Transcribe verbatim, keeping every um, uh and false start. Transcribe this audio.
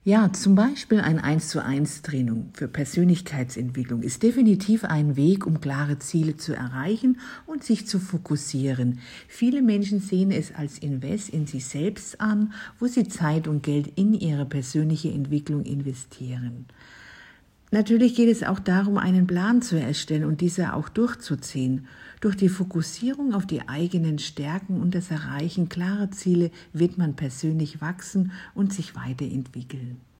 Ja, zum Beispiel ein eins zu eins Training für Persönlichkeitsentwicklung ist definitiv ein Weg, um klare Ziele zu erreichen und sich zu fokussieren. Viele Menschen sehen es als Invest in sich selbst an, wo sie Zeit und Geld in ihre persönliche Entwicklung investieren. Natürlich geht es auch darum, einen Plan zu erstellen und dieser auch durchzuziehen. Durch die Fokussierung auf die eigenen Stärken und das Erreichen klarer Ziele wird man persönlich wachsen und sich weiterentwickeln.